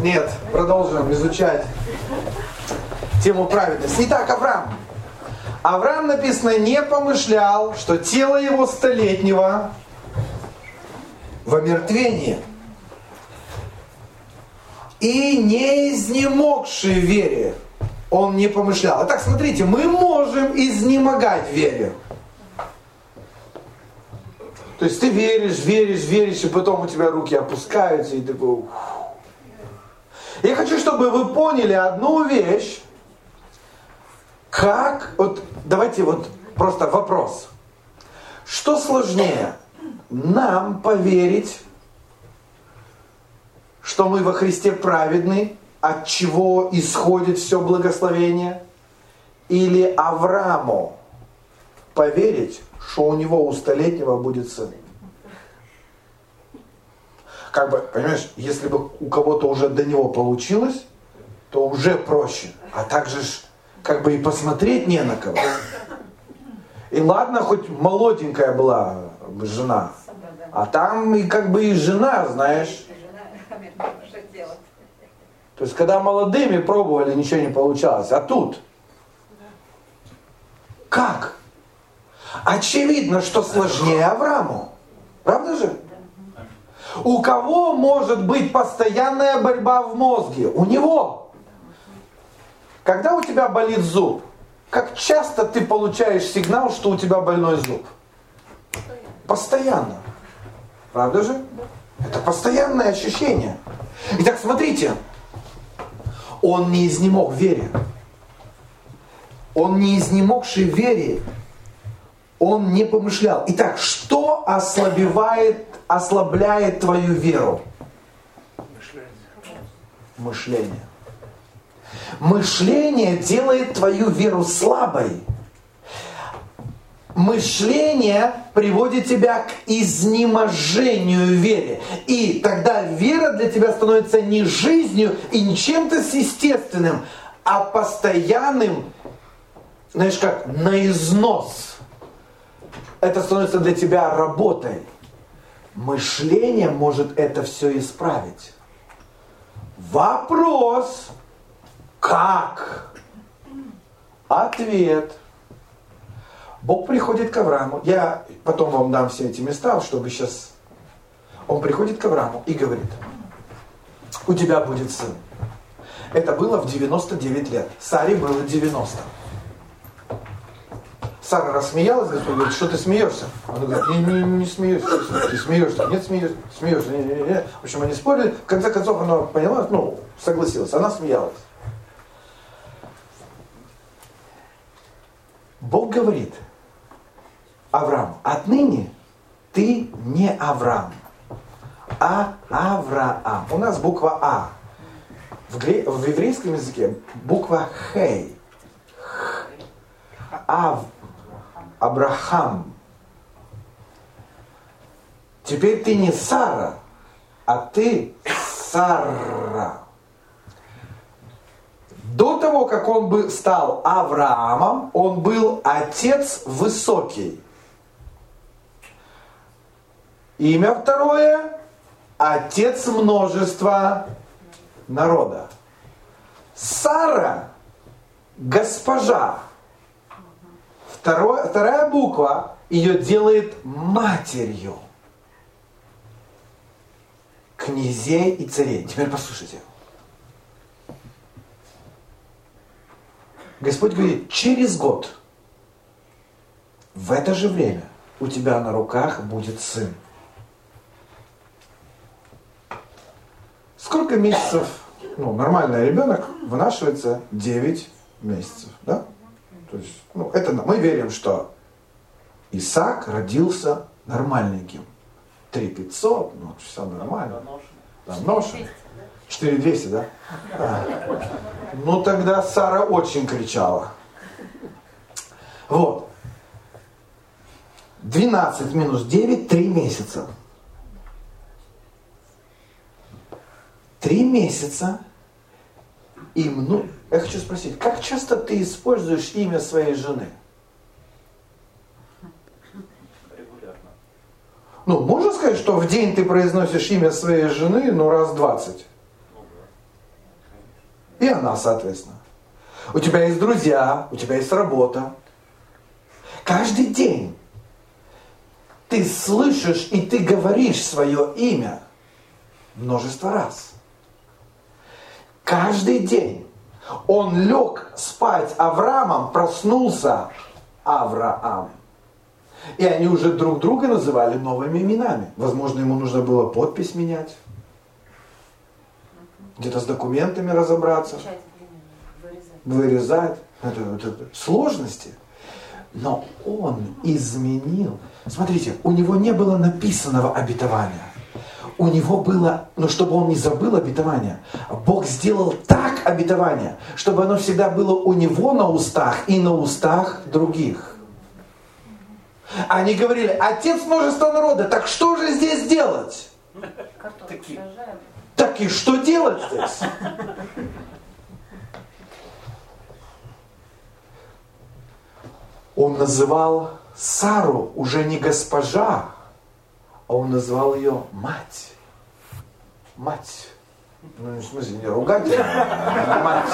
Нет, продолжим изучать тему праведности. Итак, Авраам. Авраам, написано, не помышлял, что тело его столетнего в омертвении. И не изнемогший в вере. Он не помышлял. Итак, смотрите, мы можем изнемогать в вере. То есть ты веришь, и потом у тебя руки опускаются, и ты такой... Я хочу, чтобы вы поняли одну вещь. Как... Вот давайте вот просто вопрос. Что сложнее? Нам поверить, что мы во Христе праведны, от чего исходит все благословение? Или Аврааму поверить, что у него у столетнего будет сын? Как бы, понимаешь, если бы у кого-то уже до него получилось, то уже проще. А также ж, как бы и посмотреть не на кого. И ладно, хоть молоденькая была жена, а там и как бы и жена, знаешь. То есть, когда молодыми пробовали, ничего не получалось. А тут? Как? Очевидно, что сложнее Аврааму. Правда же? У кого может быть постоянная борьба в мозге? У него. Когда у тебя болит зуб, как часто ты получаешь сигнал, что у тебя больной зуб? Постоянно. Правда же? Это постоянное ощущение. Итак, смотрите. Он не изнемог в вере. Он не изнемогший в вере. Он не помышлял. Итак, что ослабляет твою веру? Мышление. Мышление делает твою веру слабой. Мышление приводит тебя к изнеможению в вере. И тогда вера для тебя становится не жизнью и не чем-то естественным, а постоянным, знаешь, как на износ. Это становится для тебя работой. Мышление может это все исправить. Вопрос: как? Ответ: Бог приходит к Аврааму. Я потом вам дам все эти места, чтобы сейчас... Он приходит к Аврааму и говорит: у тебя будет сын. Это было в 99 лет. Саре было 90. Сара рассмеялась, Господь говорит: что ты смеешься? Он говорит: не смеюсь. Ты смеешься? Нет, смеешься. Не. В общем, они спорили. В конце концов, она поняла, согласилась. Она смеялась. Бог говорит: Авраам, отныне ты не Авраам, а Авраам. У нас буква А. В еврейском языке буква Хей. Абрахам. Теперь ты не Сара, а ты Сара. До того, как он стал Авраамом, он был отец высокий. Имя второе – отец множества народа. Сара – госпожа. Вторая буква ее делает матерью князей и царей. Теперь послушайте. Господь говорит: через год, в это же время, у тебя на руках будет сын. Сколько месяцев, нормальный ребенок вынашивается 9 месяцев, да? То есть, это мы верим, что Исаак родился нормальненьким. 3500, все нормально. Ношен. 4200, да? Тогда Сара очень кричала. Вот. 12 минус 9, 3 месяца. 3 месяца им, я хочу спросить, как часто ты используешь имя своей жены? Регулярно. Можно сказать, что в день ты произносишь имя своей жены, раз 20? И она, соответственно. У тебя есть друзья, у тебя есть работа. Каждый день ты слышишь и ты говоришь свое имя множество раз. Каждый день он лег спать Авраамом, проснулся Авраам. И они уже друг друга называли новыми именами. Возможно, ему нужно было подпись менять. Где-то с документами разобраться. Вырезать. Это сложности. Но он изменил. Смотрите, у него не было написанного обетования. У него было, но чтобы он не забыл обетование, Бог сделал так обетование, чтобы оно всегда было у него на устах и на устах других. Они говорили: отец множества народа, так что же здесь делать? Так и что делать здесь? Он называл Сару уже не госпожа, а он назвал ее мать. Мать. Ну, в смысле, не ругательно, мать.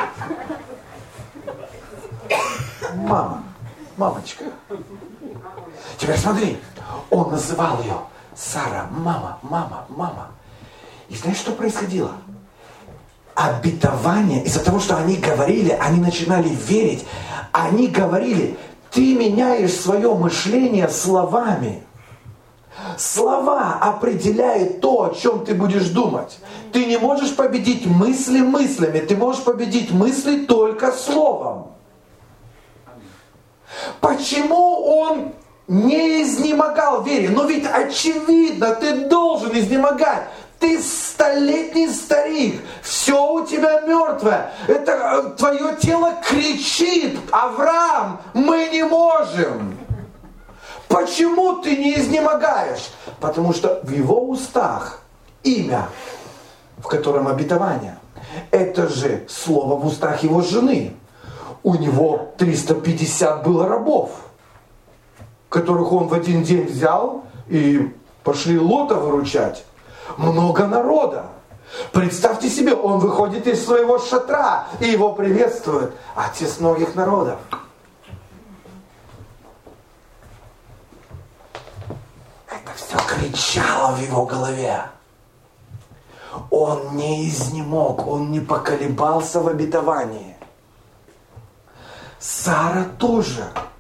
Мама. Мамочка. Теперь смотри, он называл ее Сара, мама, мама, мама. И знаешь, что происходило? Обетование, из-за того, что они говорили, они начинали верить. Они говорили: ты меняешь свое мышление словами. Слова определяют то, о чем ты будешь думать. Ты не можешь победить мысли мыслями, ты можешь победить мысли только словом. Почему он не изнемогал в вере? Но ведь очевидно, ты должен изнемогать. Ты столетний старик, все у тебя мертвое. Это твое тело кричит: Авраам, мы не можем. Почему ты не изнемогаешь? Потому что в его устах имя, в котором обетование, это же слово в устах его жены. У него 350 было рабов, которых он в один день взял и пошли Лота выручать. Много народа. Представьте себе, он выходит из своего шатра, и его приветствует отец многих народов. Это все кричало в его голове. Он не изнемог, он не поколебался в обетовании. Сара тоже.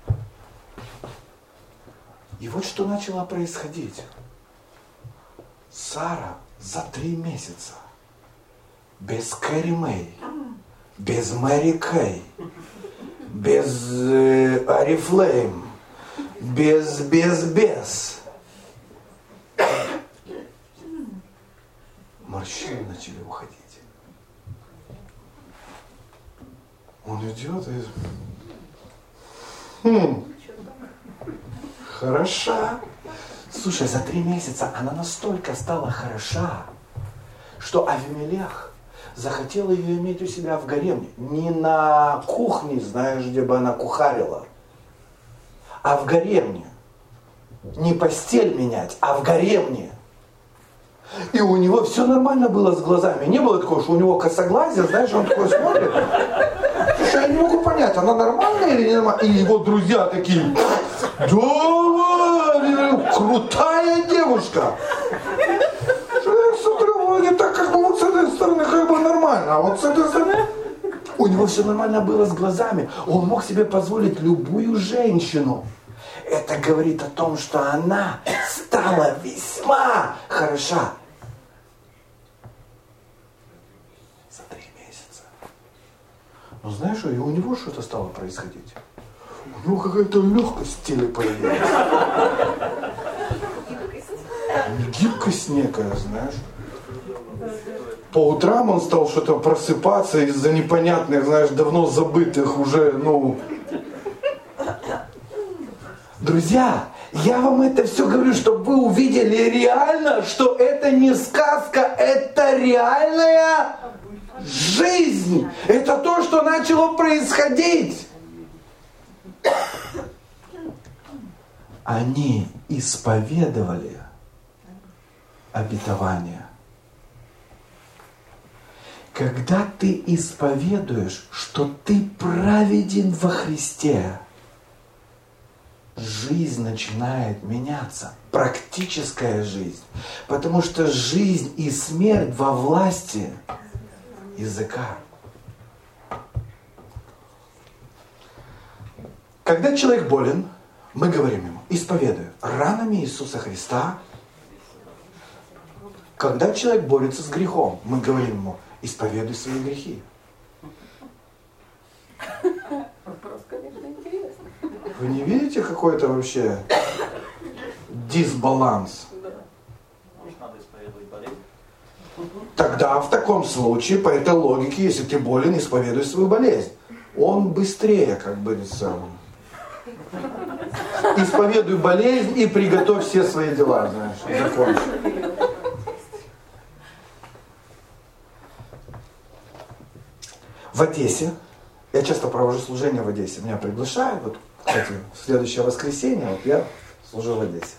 И вот что начало происходить. Сара за 3 месяца без Кэрри Мэй, без Мэри Кей, без Арифлейм, без. Морщины начали уходить. Он идет и... Хороша. Слушай, за 3 месяца она настолько стала хороша, что Авимелех захотел ее иметь у себя в гареме. Не на кухне, знаешь, где бы она кухарила, а в гаремне. Не постель менять, а в гаремне. И у него все нормально было с глазами. Не было такого, что у него косоглазие, знаешь, он такой смотрит. Слушай, я не могу понять, она нормальная или не нормальная? И его друзья такие: да, крутая девушка. Я смотрю, вроде так, как бы вот с этой стороны как бы нормально, а вот с этой стороны... У него все нормально было с глазами. Он мог себе позволить любую женщину. Это говорит о том, что она стала весьма хороша. За 3 месяца. Но знаешь что, и у него что-то стало происходить. У него какая-то легкость в теле появилась. Гибкость некая, знаешь. По утрам он стал что-то просыпаться из-за непонятных, знаешь, давно забытых уже, Друзья, я вам это все говорю, чтобы вы увидели реально, что это не сказка, это реальная жизнь. Это то, что начало происходить. Они исповедовали обетование. Когда ты исповедуешь, что ты праведен во Христе, жизнь начинает меняться. Практическая жизнь. Потому что жизнь и смерть во власти языка. Когда человек болен, мы говорим ему: исповедуй ранами Иисуса Христа. Когда человек борется с грехом, мы говорим ему: исповедуй свои грехи. Вопрос, конечно, интересный. Вы не видите какой-то вообще дисбаланс? Может, надо исповедовать болезнь? Тогда в таком случае, по этой логике, если ты болен, исповедуй свою болезнь. Он быстрее, как бы, исповедуй болезнь и приготовь все свои дела, знаешь, закончи. В Одессе, я часто провожу служение в Одессе, меня приглашают, вот, кстати, в следующее воскресенье, вот я служу в Одессе.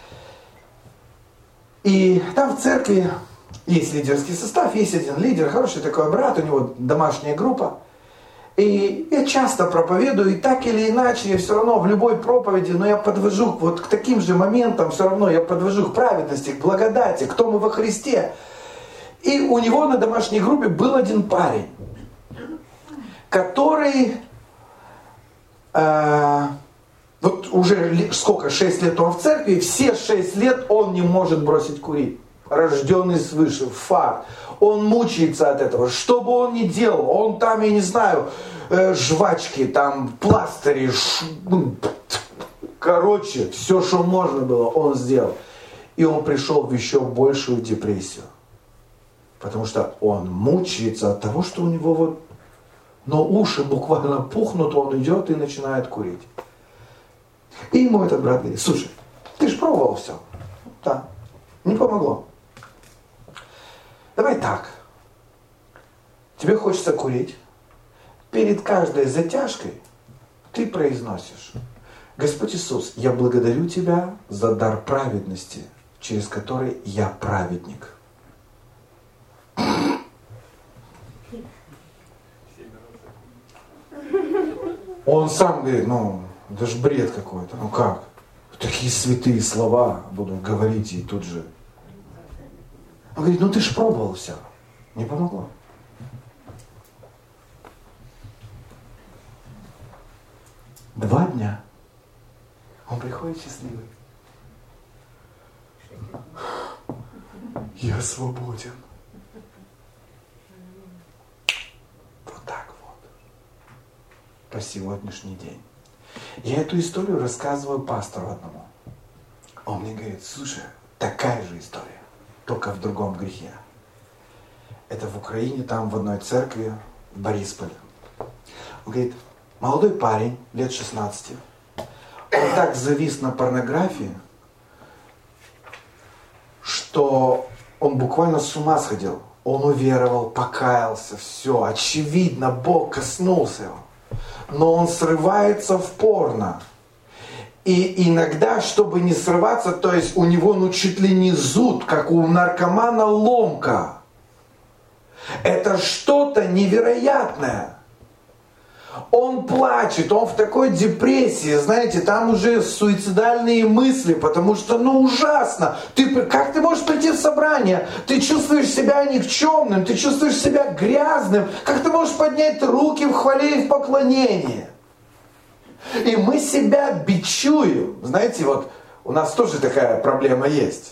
И там в церкви есть лидерский состав, есть один лидер, хороший такой брат, у него домашняя группа. И я часто проповедую, и так или иначе, я все равно в любой проповеди, но я подвожу вот к таким же моментам, все равно я подвожу к праведности, к благодати, кто мы во Христе. И у него на домашней группе был один парень, который вот уже сколько, 6 лет он в церкви, и все 6 лет он не может бросить курить. Рожденный свыше, факт. Он мучается от этого. Что бы он ни делал, он там, я не знаю, жвачки, там, пластыри, короче, все, что можно было, он сделал. И он пришел в еще большую депрессию. Потому что он мучается от того, что у него вот, но уши буквально пухнут, он идет и начинает курить. И ему этот брат говорит: слушай, ты же пробовал все. Да, не помогло. Давай так. Тебе хочется курить. Перед каждой затяжкой ты произносишь: Господь Иисус, я благодарю Тебя за дар праведности, через который я праведник. Он сам говорит: ну, это же бред какой-то. Ну как? Такие святые слова буду говорить и тут же. Он говорит: ну ты ж пробовал все. Не помогло. Два дня. Он приходит счастливый. Я свободен. Вот так вот. По сегодняшний день. Я эту историю рассказываю пастору одному. Он мне говорит: слушай, такая же история, только в другом грехе. Это в Украине, там в одной церкви, в Борисполе. Он говорит: молодой парень, лет 16, он так завис на порнографии, что он буквально с ума сходил. Он уверовал, покаялся, все, очевидно, Бог коснулся его. Но он срывается в порно. И иногда, чтобы не срываться, то есть у него чуть ли не зуд, как у наркомана ломка. Это что-то невероятное. Он плачет, он в такой депрессии, знаете, там уже суицидальные мысли, потому что, ужасно. Как ты можешь прийти в собрание? Ты чувствуешь себя никчемным, ты чувствуешь себя грязным. Как ты можешь поднять руки в хвале и в поклонении? И мы себя бичуем. Знаете, вот у нас тоже такая проблема есть.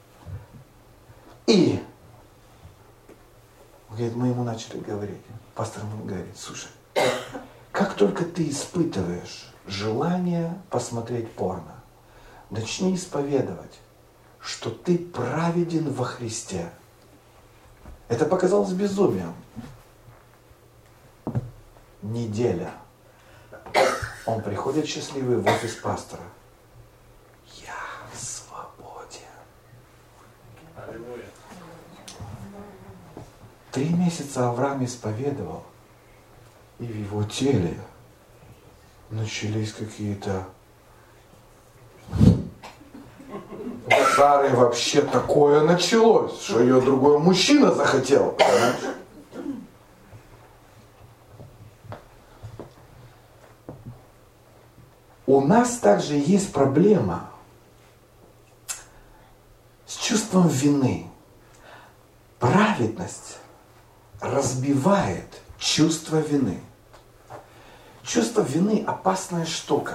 И говорит, мы ему начали говорить. Пастор ему говорит: слушай, как только ты испытываешь желание посмотреть порно, начни исповедовать, что ты праведен во Христе. Это показалось безумием. Неделя. Он приходит счастливый в офис пастора. Я свободен. 3 месяца Авраам исповедовал, и в его теле начались какие-то Сары вообще такое началось, что ее другой мужчина захотел. Понимаешь? у нас также есть проблема с чувством вины. Праведность разбивает чувство вины. Чувство вины – опасная штука.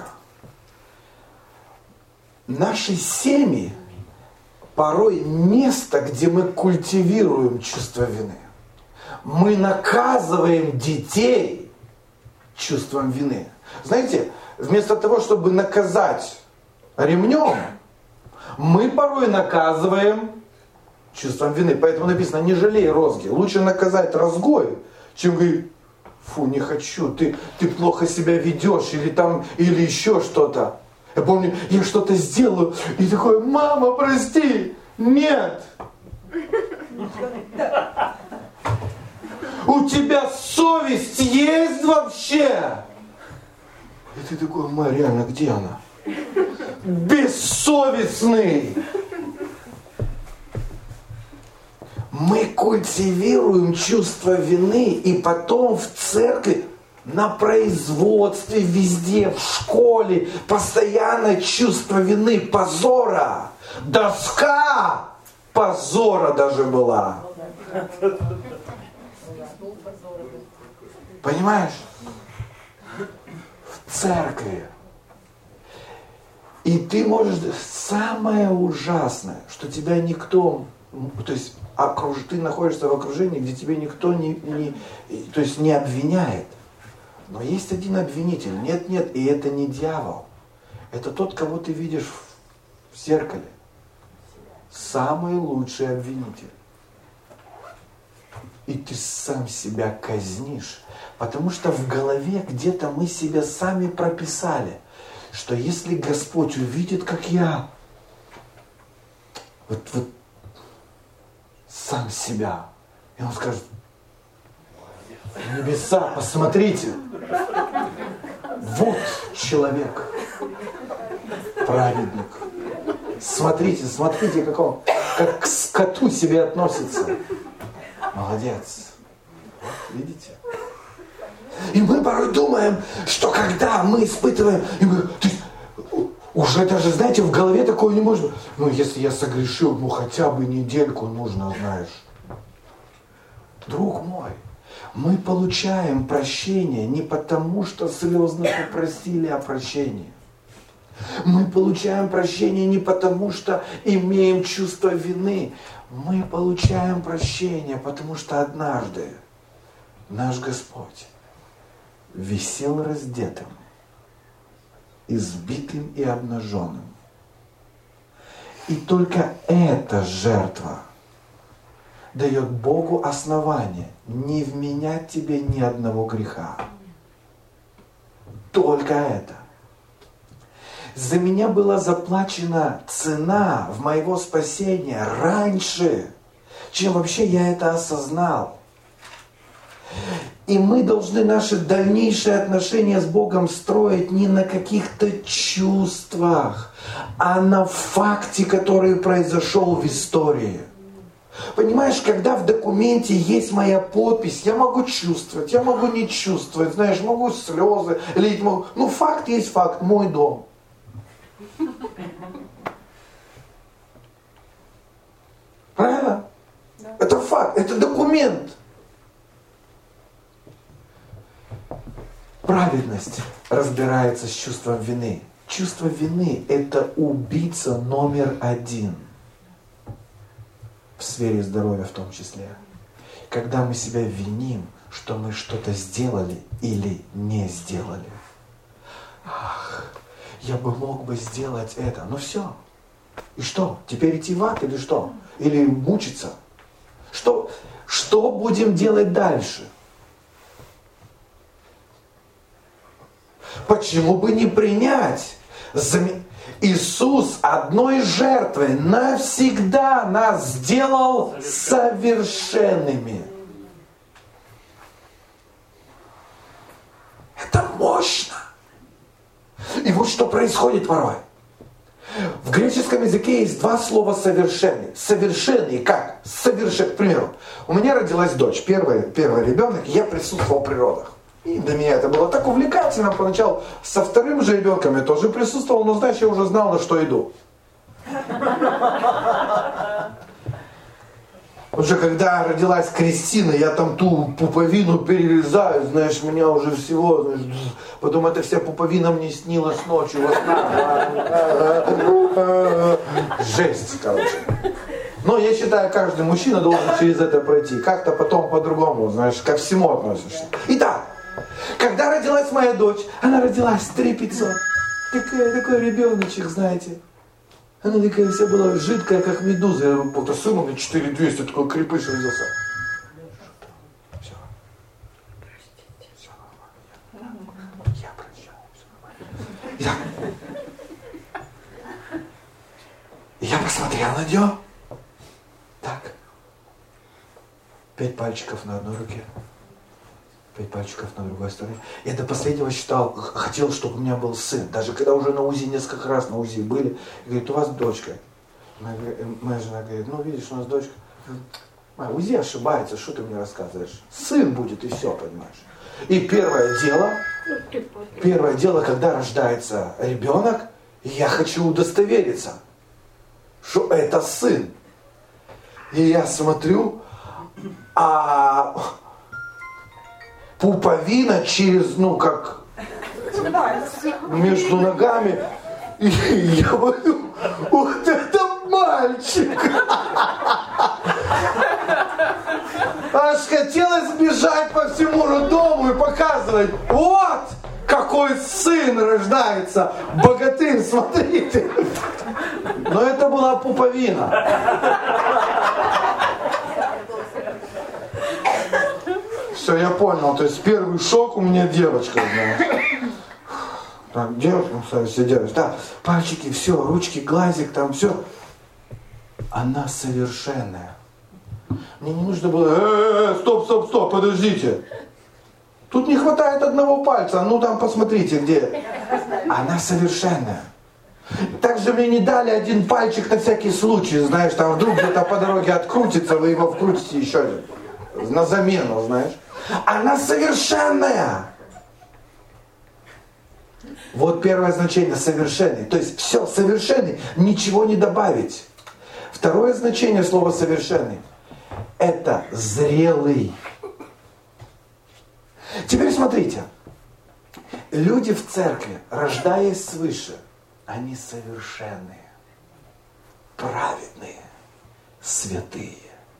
Наши семьи порой место, где мы культивируем чувство вины. Мы наказываем детей чувством вины. Знаете, вместо того, чтобы наказать ремнем, мы порой наказываем чувством вины. Поэтому написано: не жалей розги. Лучше наказать розгой, чем говорить: фу, не хочу, ты плохо себя ведешь, или еще что-то. Я помню, я что-то сделаю, и такой: мама, прости. Нет. У тебя совесть есть вообще? И ты такой: ма, реально, где она? Бессовестный. Мы культивируем чувство вины, и потом в церкви, на производстве, везде, в школе, постоянно чувство вины, позора. Доска позора даже была. Понимаешь? В церкви. И ты можешь... Самое ужасное, что тебя никто... То есть ты находишься в окружении, где тебе никто не обвиняет. Но есть один обвинитель. Нет, и это не дьявол. Это тот, кого ты видишь в зеркале. Самый лучший обвинитель. И ты сам себя казнишь. Потому что в голове где-то мы себя сами прописали, что если Господь увидит, как я вот сам себя, и Он скажет: небеса, посмотрите, вот человек, праведник. Смотрите, как он, как к скоту себе относится. Молодец. Видите? И мы порой думаем, что когда мы испытываем, уже даже, знаете, в голове такое не может быть. Если я согрешил, хотя бы недельку нужно, знаешь. Друг мой, мы получаем прощение не потому, что слезно попросили о прощении. Мы получаем прощение не потому, что имеем чувство вины. Мы получаем прощение, потому что однажды наш Господь висел раздетым, избитым и обнаженным. И только эта жертва дает Богу основание не вменять тебе ни одного греха. Только это. За меня была заплачена цена в моего спасения раньше, чем вообще я это осознал. И мы должны наши дальнейшие отношения с Богом строить не на каких-то чувствах, а на факте, который произошел в истории. Понимаешь, когда в документе есть моя подпись, я могу чувствовать, я могу не чувствовать, знаешь, могу слезы лить, факт есть факт, мой дом. Правильно? Да. Это факт, это документ. Праведность разбирается с чувством вины. Чувство вины – это убийца номер один в сфере здоровья в том числе. Когда мы себя виним, что мы что-то сделали или не сделали. Ах, я бы мог бы сделать это. Все. И что? Теперь идти в ад или что? Или мучиться? Что будем делать дальше? Почему бы не принять? Иисус одной жертвой навсегда нас сделал совершенными. Это мощно. И вот что происходит порой. В греческом языке есть два слова «совершенный». Совершенный как? К примеру, у меня родилась дочь, первый ребенок, я присутствовал при родах. И для меня это было так увлекательно поначалу. Со вторым же ребенком я тоже присутствовал, но знаешь, я уже знал, на что иду. Уже когда родилась Кристина, я там ту пуповину перерезаю, знаешь, меня уже всего, знаешь, потом эта вся пуповина мне снилась ночью во снах. Жесть, короче. Но я считаю, каждый мужчина должен через это пройти. Как-то потом по-другому, знаешь, ко всему относишься. Итак, когда родилась моя дочь, она родилась 3500. Такой ребеночек, знаете. Она такая вся была жидкая, как медуза. Я был сыну на 4200, такой крепыш родился. Все. Простите. Все нормально. Я прощаю. Все нормально. Я посмотрел на нее. Так. 5 пальчиков на одной руке. 5 пальчиков на другой стороне. Я до последнего хотел, чтобы у меня был сын. Даже когда уже на УЗИ, несколько раз на УЗИ были. И говорит, у вас дочка. Моя жена говорит, ну видишь, у нас дочка. УЗИ ошибается, что ты мне рассказываешь? Сын будет и все, понимаешь. И первое дело, когда рождается ребенок, я хочу удостовериться, что это сын. И я смотрю, а пуповина через, как между ногами. И я говорю, вот это мальчик. Аж хотелось бежать по всему роддому и показывать, вот какой сын рождается. Богатырь, смотрите. Но это была пуповина. Все, я понял. То есть первый шок у меня девочка, знаешь. Так, девочка, все девочка. Да, пальчики, все, ручки, глазик, там все. Она совершенная. Мне не нужно было, стоп, подождите. Тут не хватает одного пальца, ну там посмотрите, где. Она совершенная. Также мне не дали один пальчик на всякий случай, знаешь, там вдруг где-то по дороге открутится, вы его вкрутите еще один. На замену, знаешь. Она совершенная. Вот первое значение — совершенный. То есть все, совершенный, ничего не добавить. Второе значение слова совершенный — это зрелый. Теперь смотрите. Люди в церкви, рождаясь свыше, они совершенные, праведные, святые.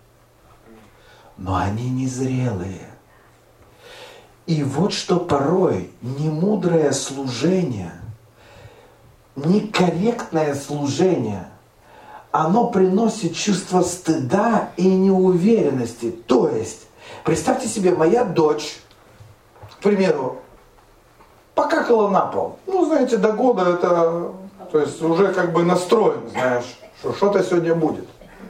Но они незрелые. И вот что порой немудрое служение, некорректное служение, оно приносит чувство стыда и неуверенности. То есть, представьте себе, моя дочь, к примеру, покакала на пол. Ну, знаете, до года это, то есть уже как бы настроен, знаешь, что что-то сегодня будет.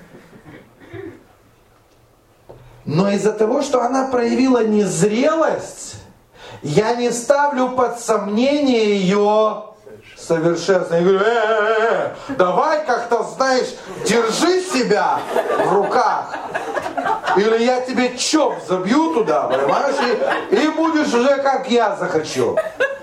Но из-за того, что она проявила незрелость, я не ставлю под сомнение ее совершенство. Я говорю, давай как-то, знаешь, держи себя в руках. Или я тебе чоп забью туда, понимаешь, и будешь уже как я захочу.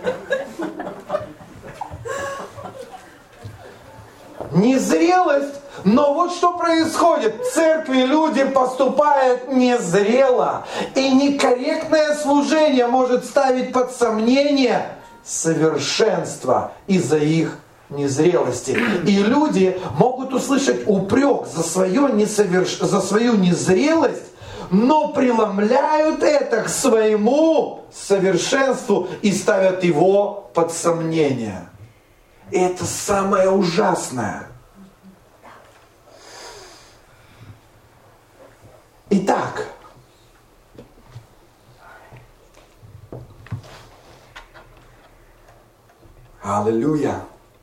Незрелость. Но вот что происходит. В церкви люди поступают незрело. И некорректное служение может ставить под сомнение совершенство из-за их незрелости. И люди могут услышать упрек за свою незрелость, но преломляют это к своему совершенству и ставят его под сомнение. И это самое ужасное. Итак, аллилуйя.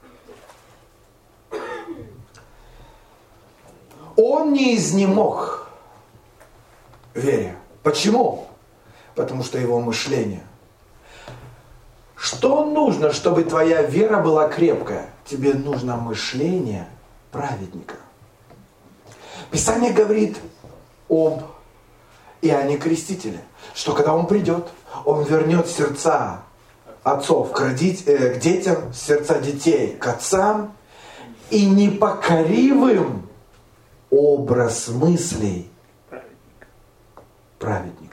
Он не изнемог вере. Почему? Потому что его мышление. Что нужно, чтобы твоя вера была крепкая? Тебе нужно мышление праведника. Писание говорит об Иоанне Крестителе, что когда Он придет, Он вернет сердца отцов к детям, сердца детей к отцам, и непокоривым образ мыслей праведника.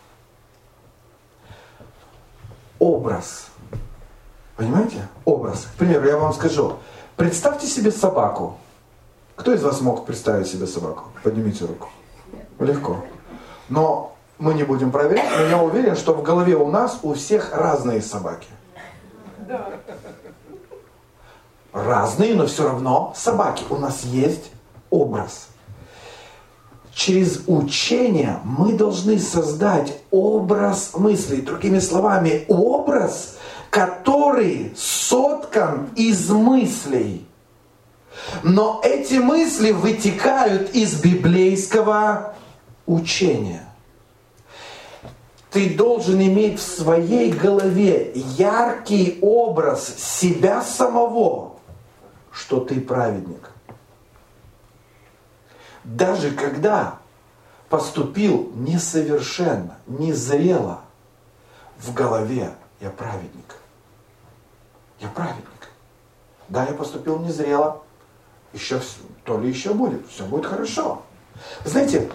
Образ. Понимаете? Образ. К примеру, я вам скажу. Представьте себе собаку. Кто из вас мог представить себе собаку? Поднимите руку. Легко. Но мы не будем проверять, но я уверен, что в голове у нас у всех разные собаки. Да. Разные, но все равно собаки. У нас есть образ. Через учение мы должны создать образ мыслей. Другими словами, образ, который соткан из мыслей. Но эти мысли вытекают из библейского учения. Ты должен иметь в своей голове яркий образ себя самого, что ты праведник. Даже когда поступил несовершенно, незрело, в голове я праведник. Я праведник. Да, я поступил незрело. Еще, то ли еще будет. Все будет хорошо. Знаете,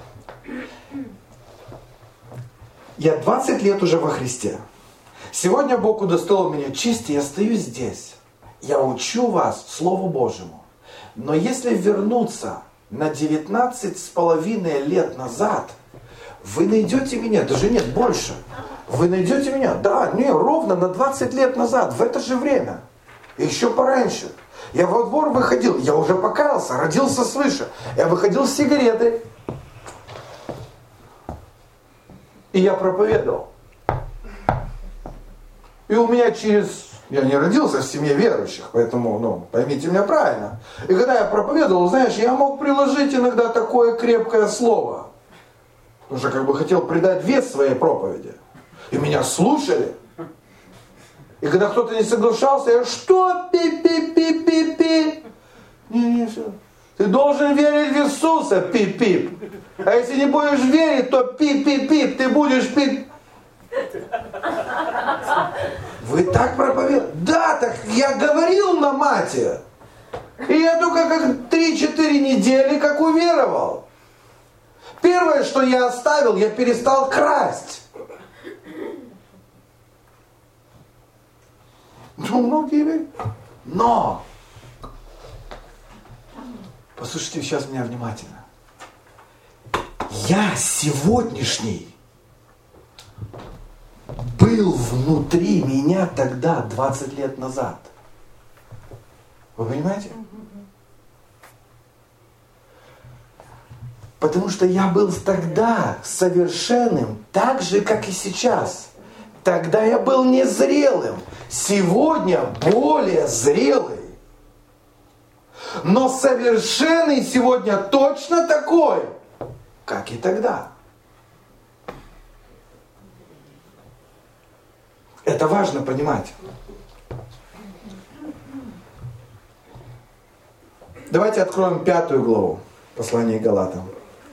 я 20 лет уже во Христе. Сегодня Бог удостоил меня чести, я стою здесь. Я учу вас Слову Божьему. Но если вернуться на 19,5 лет назад, вы найдете меня, даже нет, больше. Вы найдете меня, да, не, ровно на 20 лет назад, в это же время. Еще пораньше. Я во двор выходил, я уже покаялся, родился свыше. Я выходил с сигаретой. И я проповедовал. И у меня я не родился в семье верующих, поэтому, поймите меня правильно. И когда я проповедовал, знаешь, я мог приложить иногда такое крепкое слово. Потому что как бы хотел придать вес своей проповеди. И меня слушали. И когда кто-то не соглашался, я что? Пи-пи-пи-пи-пи. Не, все. Ты должен верить в Иисуса, пип-пип. А если не будешь верить, то пип-пип-пип, ты будешь пип. Вы так проповедуете? Да, так я говорил на мате. И я только как 3-4 недели как уверовал. Первое, что я оставил, я перестал красть. Многие верят. Но, послушайте сейчас меня внимательно. Я сегодняшний был внутри меня тогда, 20 лет назад. Вы понимаете? Потому что я был тогда совершенным, так же, как и сейчас. Тогда я был незрелым. Сегодня более зрелый. Но совершенный сегодня точно такой, как и тогда. Это важно понимать. Давайте откроем 5 главу послания Галатам.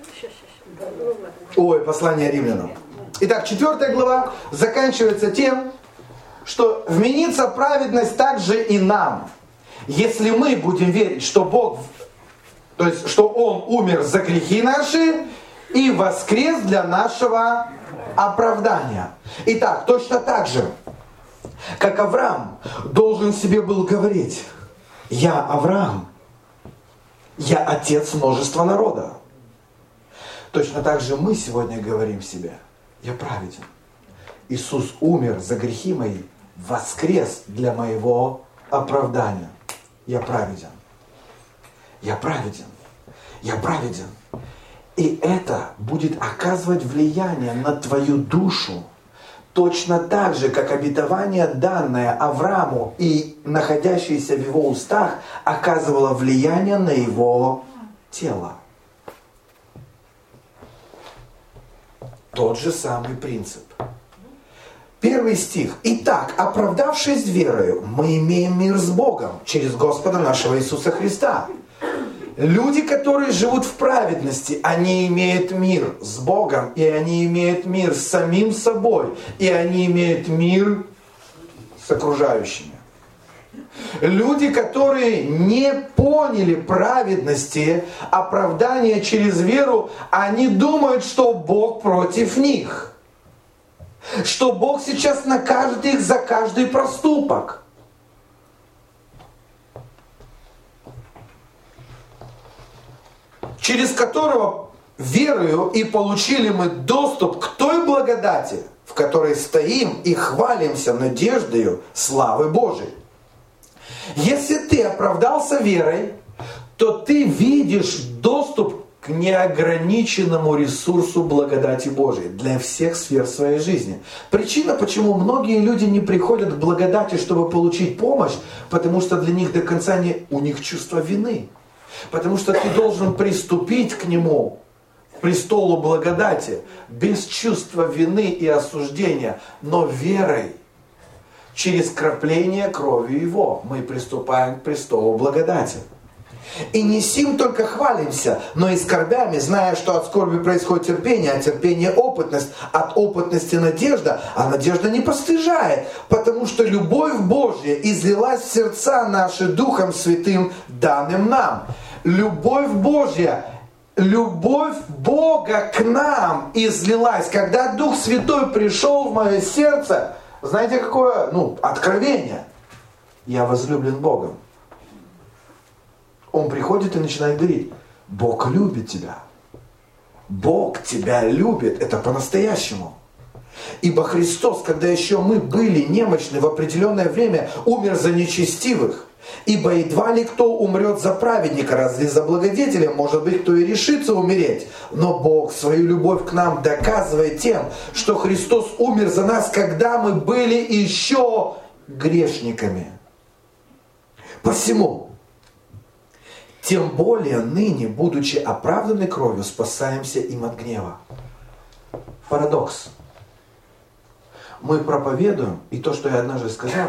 Послание Римлянам. Итак, 4 глава заканчивается тем, что вменится праведность также и нам, если мы будем верить, что Бог, то есть, что Он умер за грехи наши и воскрес для нашего оправдания. Итак, точно так же, как Авраам должен себе был говорить: я Авраам, я отец множества народа. Точно так же мы сегодня говорим себе: я праведен. Иисус умер за грехи мои, воскрес для моего оправдания. Я праведен. Я праведен. Я праведен. И это будет оказывать влияние на твою душу. Точно так же, как обетование, данное Аврааму и находящееся в его устах, оказывало влияние на его тело. Тот же самый принцип. 1 стих. Итак, оправдавшись верою, мы имеем мир с Богом через Господа нашего Иисуса Христа. Люди, которые живут в праведности, они имеют мир с Богом, и они имеют мир с самим собой, и они имеют мир с окружающими. Люди, которые не поняли праведности, оправдания через веру, они думают, что Бог против них. Что Бог сейчас накажет их за каждый проступок. Через которого верою и получили мы доступ к той благодати, в которой стоим и хвалимся надеждою славы Божией. Если ты оправдался верой, то ты видишь доступ к неограниченному ресурсу благодати Божией для всех сфер своей жизни. Причина, почему многие люди не приходят к благодати, чтобы получить помощь, потому что для них до конца у них чувство вины. Потому что ты должен приступить к Нему, к престолу благодати, без чувства вины и осуждения, но верой. Через крапление крови Его мы приступаем к престолу благодати. И не сим только хвалимся, но и скорбями, зная, что от скорби происходит терпение, а терпение опытность, от опытности надежда, а надежда не постыжает, потому что любовь Божья излилась в сердца наши Духом Святым, данным нам. Любовь Божья, любовь Бога к нам излилась. Когда Дух Святой пришел в мое сердце, знаете, какое откровение? Я возлюблен Богом. Он приходит и начинает говорить: Бог любит тебя. Бог тебя любит. Это по-настоящему. Ибо Христос, когда еще мы были немощны в определенное время, умер за нечестивых. Ибо едва ли кто умрет за праведника, разве за благодетеля, может быть, кто и решится умереть. Но Бог свою любовь к нам доказывает тем, что Христос умер за нас, когда мы были еще грешниками. Посему, тем более ныне, будучи оправданы кровью, спасаемся им от гнева. Парадокс. Мы проповедуем, и то, что я однажды сказал,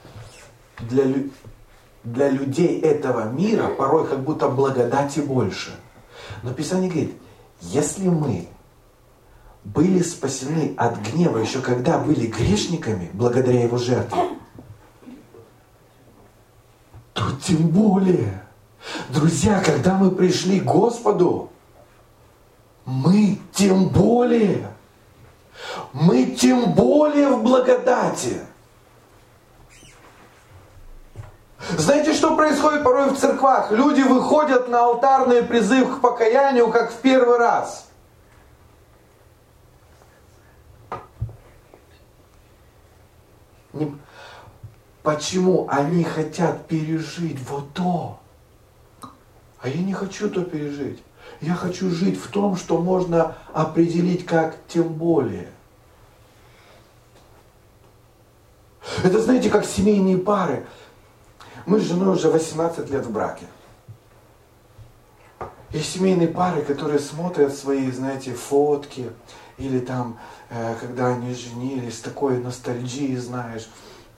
для людей этого мира порой как будто благодати больше. Но Писание говорит, если мы были спасены от гнева еще когда были грешниками, благодаря Его жертве, то тем более, друзья, когда мы пришли к Господу, мы тем более в благодати. Знаете, что происходит порой в церквах? Люди выходят на алтарный призыв к покаянию, как в первый раз. Почему они хотят пережить вот то? А я не хочу то пережить. Я хочу жить в том, что можно определить как тем более. Это, знаете, как семейные пары. Мы с женой уже 18 лет в браке. Есть семейные пары, которые смотрят свои, знаете, фотки, или там, когда они женились, такой ностальгии, знаешь.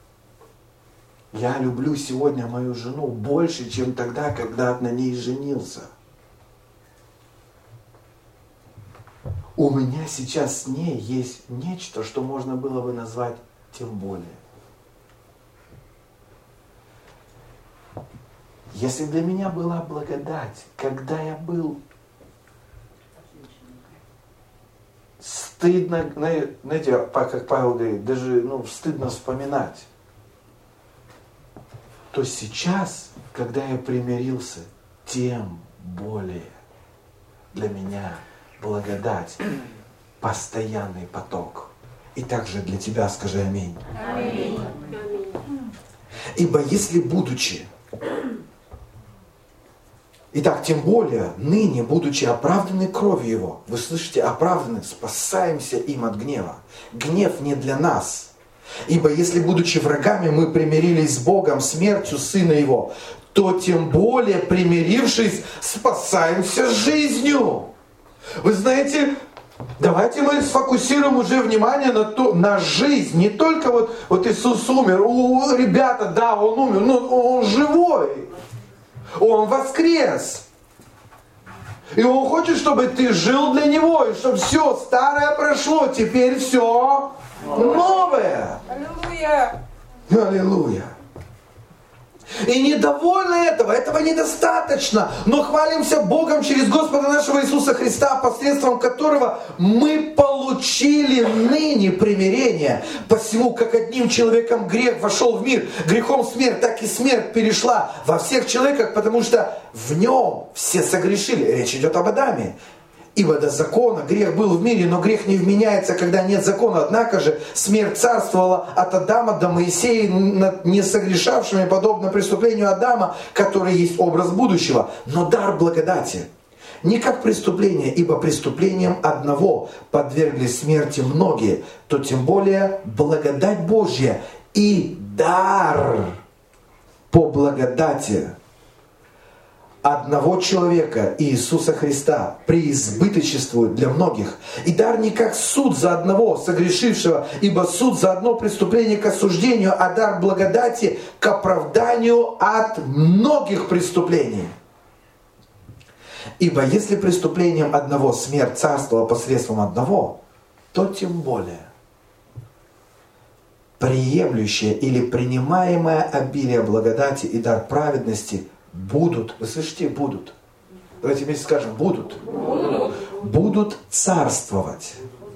Я люблю сегодня мою жену больше, чем тогда, когда на ней женился. У меня сейчас с ней есть нечто, что можно было бы назвать тем более. Если для меня была благодать, когда я был стыдно, знаете, как Павел говорит, даже стыдно вспоминать, то сейчас, когда я примирился, тем более для меня благодать, постоянный поток. И также для тебя скажи аминь. Аминь. Ибо если будучи, итак, тем более, ныне, будучи оправданы кровью Его, вы слышите, оправданы, спасаемся им от гнева. Гнев не для нас. Ибо если, будучи врагами, мы примирились с Богом смертью Сына Его, то тем более, примирившись, спасаемся жизнью. Вы знаете, давайте мы сфокусируем уже внимание на жизнь. Не только вот Иисус умер. Ребята, да, Он умер, но Он живой. Он воскрес. И Он хочет, чтобы ты жил для Него, и чтобы все старое прошло, теперь все новое. Аллилуйя! Аллилуйя. И недовольны этого недостаточно. Но хвалимся Богом через Господа нашего Иисуса Христа, посредством которого мы получили ныне примирение. Посему, как одним человеком грех вошел в мир, грехом смерть, так и смерть перешла во всех человеках, потому что в нем все согрешили. Речь идет об Адаме. Ибо до закона грех был в мире, но грех не вменяется, когда нет закона. Однако же смерть царствовала от Адама до Моисея над несогрешавшими, подобно преступлению Адама, который есть образ будущего. Но дар благодати не как преступление, ибо преступлением одного подверглись смерти многие, то тем более благодать Божья и дар по благодати одного человека, Иисуса Христа, преизбыточествует для многих. И дар не как суд за одного согрешившего, ибо суд за одно преступление к осуждению, а дар благодати к оправданию от многих преступлений. Ибо если преступлением одного смерть царствовала посредством одного, то тем более приемлющее или принимаемое обилие благодати и дар праведности будут, вы слышите, будут. Давайте вместе скажем, будут. Будут царствовать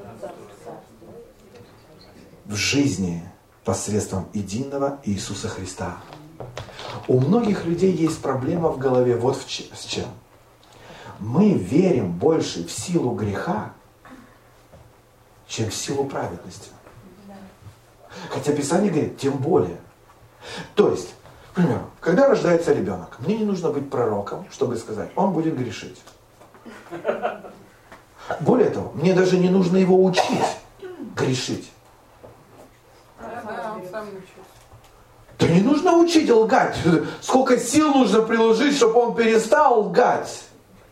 в жизни посредством единого Иисуса Христа. У многих людей есть проблема в голове вот с чем. Мы верим больше в силу греха, чем в силу праведности. Хотя Писание говорит, тем более. То есть, к примеру, когда рождается ребенок, мне не нужно быть пророком, чтобы сказать, он будет грешить. Более того, мне даже не нужно его учить грешить. Да не нужно учить лгать. Сколько сил нужно приложить, чтобы он перестал лгать.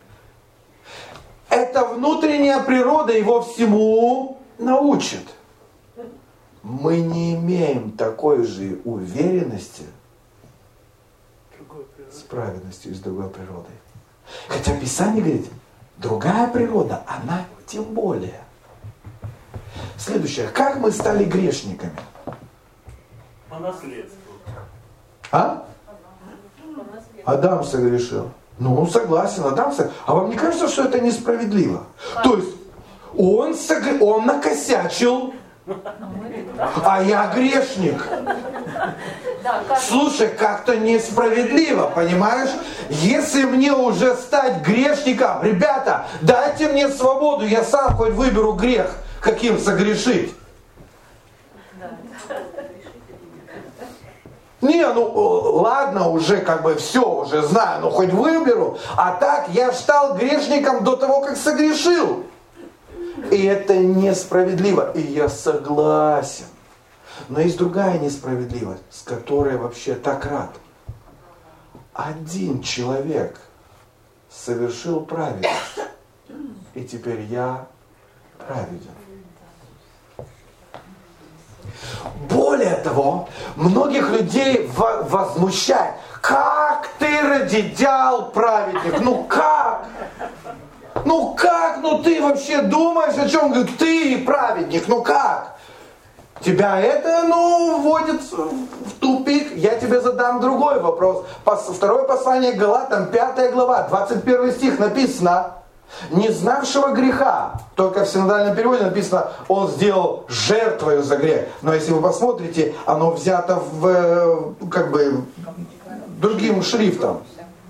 Это внутренняя природа его всему научит. Мы не имеем такой же уверенности с праведностью и с другой природой. Хотя Писание говорит, другая природа, она тем более. Следующее. Как мы стали грешниками? По наследству. А? Адам согрешил. Ну, согласен, Адам согрешил. А вам не кажется, что это несправедливо? То есть, он накосячил, а я грешник. Слушай, как-то несправедливо, понимаешь? Если мне уже стать грешником, ребята, дайте мне свободу, я сам хоть выберу грех, каким согрешить. Не, ладно, уже как бы все, уже знаю, хоть выберу. А так я стал грешником до того, как согрешил. И это несправедливо. И я согласен. Но есть другая несправедливость, с которой вообще так рад. Один человек совершил праведность. И теперь я праведен. Более того, многих людей возмущает. Как ты родидял праведник? Ну как? Ну как? Ну ты вообще думаешь о чем? Говорит, ты праведник, ну как? Тебя это, вводит в тупик. Я тебе задам другой вопрос. Второе послание к Галатам, 5 глава, 21 стих написано. Не знавшего греха, только в синодальном переводе написано, он сделал жертвою за грех. Но если вы посмотрите, оно взято другим шрифтом.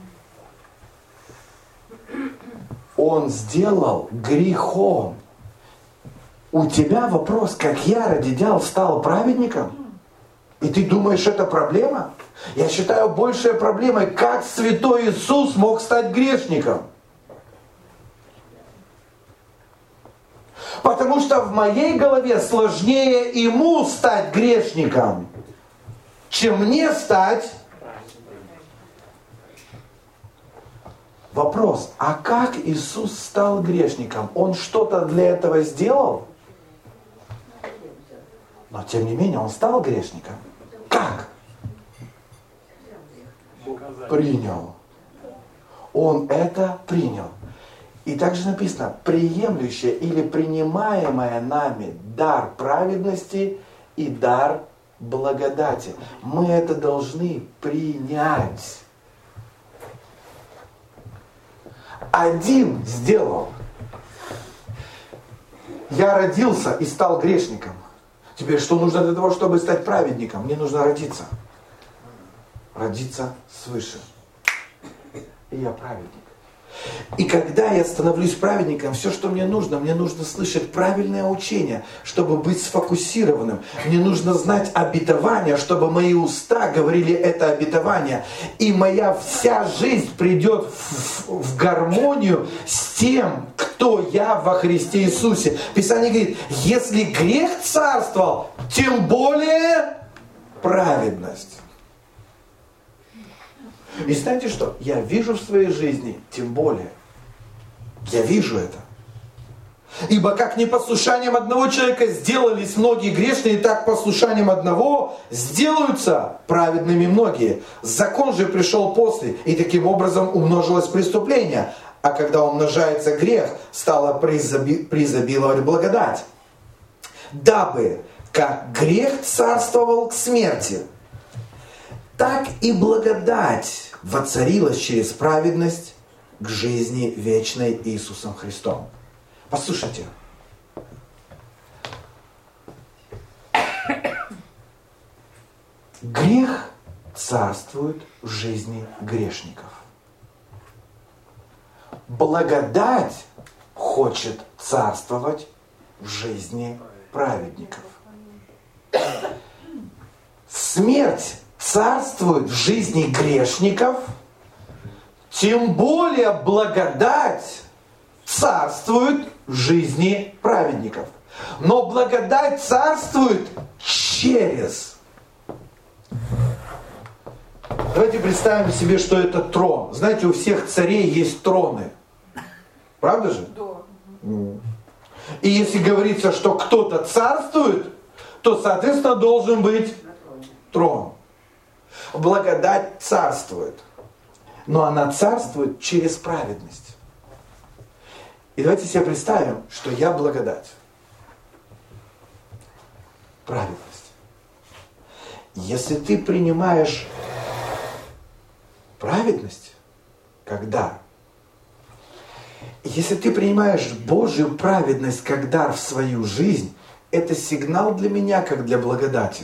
Он сделал грехом. У тебя вопрос, как я, родидял, стал праведником? И ты думаешь, это проблема? Я считаю, большая проблема, как святой Иисус мог стать грешником. Потому что в моей голове сложнее ему стать грешником, чем мне стать. Вопрос, а как Иисус стал грешником? Он что-то для этого сделал? Но тем не менее он стал грешником. Как? Принял. Он это принял. И также написано, приемлющее или принимаемое нами дар праведности и дар благодати. Мы это должны принять. Один сделал. Я родился и стал грешником. Теперь что нужно для того, чтобы стать праведником? Мне нужно родиться. Родиться свыше. И я праведник. И когда я становлюсь праведником, все, что мне нужно слышать правильное учение, чтобы быть сфокусированным. Мне нужно знать обетование, чтобы мои уста говорили это обетование. И моя вся жизнь придет в гармонию с тем, кто я во Христе Иисусе. Писание говорит, если грех царствовал, тем более праведность. И знаете что? Я вижу в своей жизни, тем более. Я вижу это. Ибо как непослушанием одного человека сделались многие грешные, так послушанием одного сделаются праведными многие. Закон же пришел после, и таким образом умножилось преступление. А когда умножается грех, стало преизобиловать благодать. Дабы, как грех царствовал к смерти, так и благодать воцарилась через праведность к жизни вечной Иисусом Христом. Послушайте. Грех царствует в жизни грешников. Благодать хочет царствовать в жизни праведников. Смерть царствует в жизни грешников, тем более благодать царствует в жизни праведников. Но благодать царствует через. Давайте представим себе, что это трон. Знаете, у всех царей есть троны. Правда же? Да. И если говорится, что кто-то царствует, то, соответственно, должен быть трон. Благодать царствует. Но она царствует через праведность. И давайте себе представим, что я благодать. Праведность. Если ты принимаешь праведность, как дар, если ты принимаешь Божью праведность как дар в свою жизнь, это сигнал для меня, как для благодати.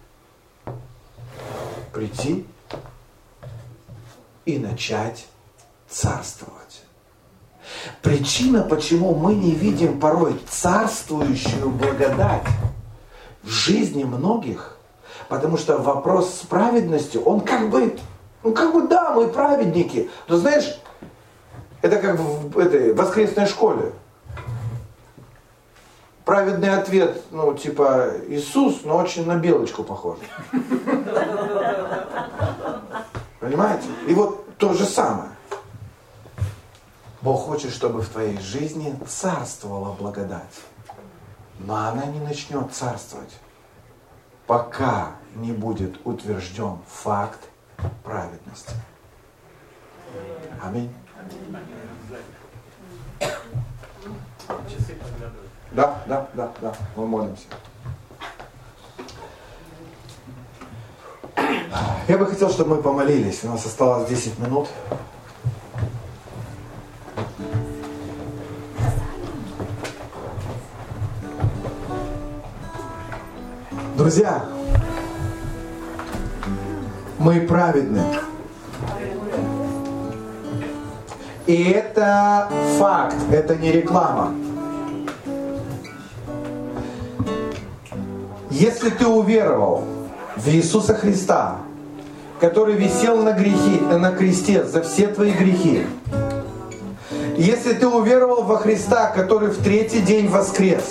Прийти и начать царствовать. Причина, почему мы не видим порой царствующую благодать в жизни многих, потому что вопрос с праведностью, он как бы да, мы праведники. Но знаешь, это как в этой воскресной школе. Праведный ответ, типа Иисус, но очень на белочку похож. Понимаете? И вот то же самое. Бог хочет, чтобы в твоей жизни царствовала благодать. Но она не начнет царствовать, пока не будет утвержден факт праведности. Аминь. Часы подглядывают. Да, мы молимся. Я бы хотел, чтобы мы помолились. У нас осталось 10 минут. Друзья, мы праведны. И это факт, это не реклама. Если ты уверовал в Иисуса Христа, который висел на кресте за все твои грехи, если ты уверовал во Христа, который в третий день воскрес,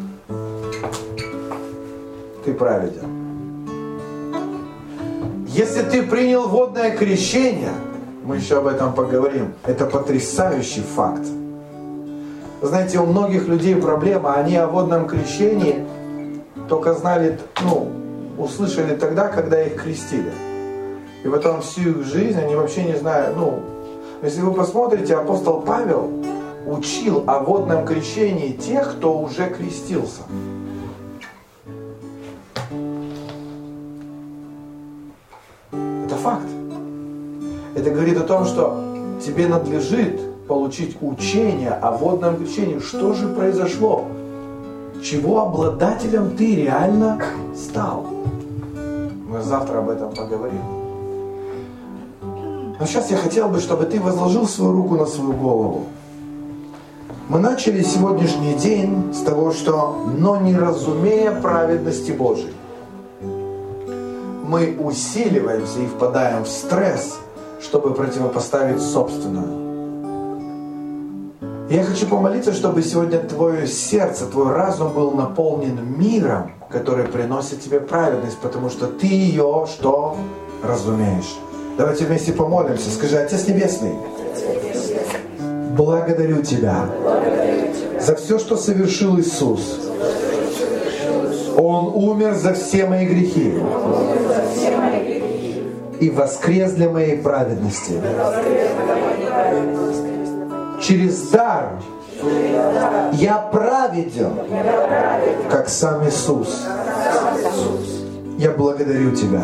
ты праведен. Если ты принял водное крещение, мы еще об этом поговорим, это потрясающий факт. Знаете, у многих людей проблема, они о водном крещении только знали, услышали тогда, когда их крестили. И потом всю их жизнь они вообще не знают, если вы посмотрите, апостол Павел, учил о водном крещении тех, кто уже крестился. Это факт. Это говорит о том, что тебе надлежит получить учение о водном крещении. Что же произошло? Чего обладателем ты реально стал? Мы завтра об этом поговорим. Но сейчас я хотел бы, чтобы ты возложил свою руку на свою голову. Мы начали сегодняшний день с того, что «но не разумея праведности Божией». Мы усиливаемся и впадаем в стресс, чтобы противопоставить собственную. Я хочу помолиться, чтобы сегодня твое сердце, твой разум был наполнен миром, который приносит тебе праведность, потому что ты ее что? Разумеешь. Давайте вместе помолимся. Скажи: Отец Небесный, благодарю Тебя за все, что совершил Иисус. Он умер за все мои грехи и воскрес для моей праведности. Через дар я праведен, как сам Иисус. Я благодарю Тебя.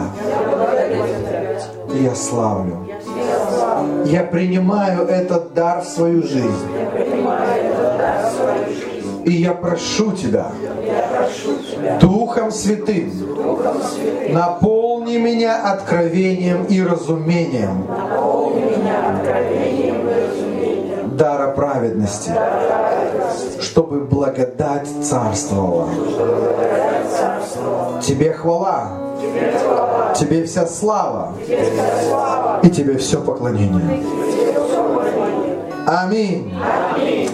И я славлю. Я принимаю этот дар в свою жизнь. И я прошу Тебя, Духом Святым, наполни меня откровением и разумением дара праведности, чтобы благодать царствовала. Тебе хвала, Тебе вся слава, и Тебе все поклонение. Аминь.